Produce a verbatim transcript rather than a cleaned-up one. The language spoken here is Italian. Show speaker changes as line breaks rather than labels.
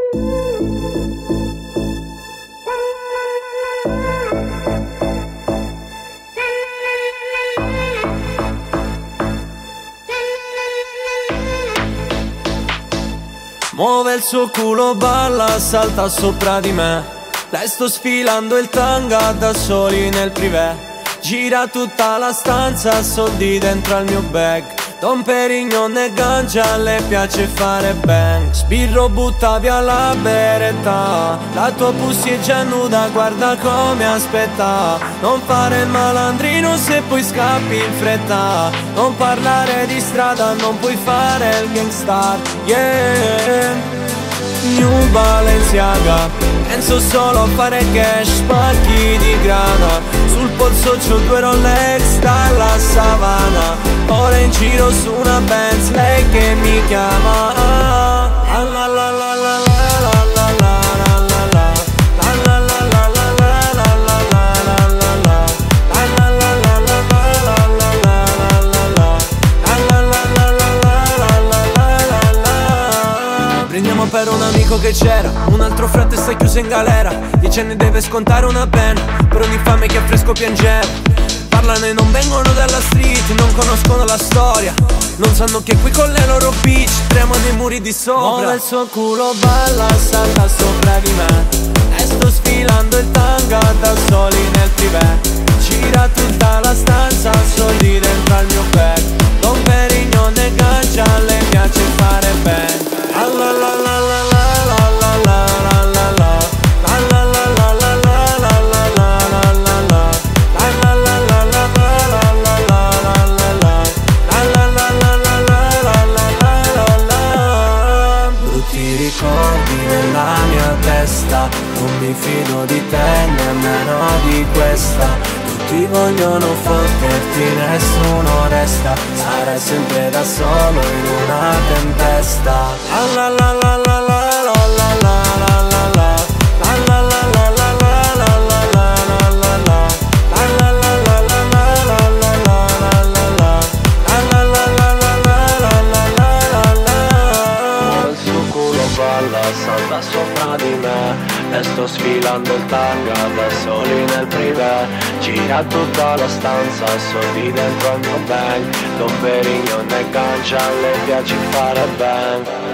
Muove il suo culo, balla, salta sopra di me. Lei sto sfilando il tanga da soli nel privé. Gira tutta la stanza, soldi dentro al mio bag. Don Perignon e ganja, le piace fare bang. Sbirro butta via la beretta. La tua pussy è già nuda, guarda come aspetta. Non fare il malandrino se poi scappi in fretta. Non parlare di strada, non puoi fare il gangstar, yeah. New Balenciaga, penso solo a fare cash, spacchi di grana. Sul polso c'ho due Rolex dalla savana. Ora in giro su una Benz, lei che mi chiama. Ah, la la la la la la la la la la la. La la la la la la la la la la la la. La la la la la la la la la la la. La la la la la la la la la. Prendiamo per un amico che c'era, un altro frate sta chiuso in galera. Dieci anni deve scontare una pena, per ogni fame che a fresco piangeva. Parlano e non vengono dalla street, non conoscono la storia. Non sanno che qui con le loro bitch tremano i muri di sopra. Muove il suo culo, balla, salta sopra di me. E sto sfilando il tanga da soli nel privé. Gira tutta la stanza, soldi dentro al mio bag. Don Perignon e ganja, le piace fare bang. Ah, la la la la la la la la la la la. La la la la la la la la la la la. La la la la la la la la la la la. La la la la la la la la la. Brutti ricordi nella mia testa, non mi fido di te nemmeno di questa. Tutti vogliono fotterti, nessuno resta. Sarai sempre da solo in una tempesta. Ah, la la la la la la la la la la. La la la la la la la la la la la. La la la la la la la la la la la. La la la la la la la la la la.
Il suo culo balla, salta sopra di me. E sto sfilando il tanga da soli nel privé. Gira tutta la stanza, soldi dentro al mio bank. Don Perignon e ganja, le piace fare bang.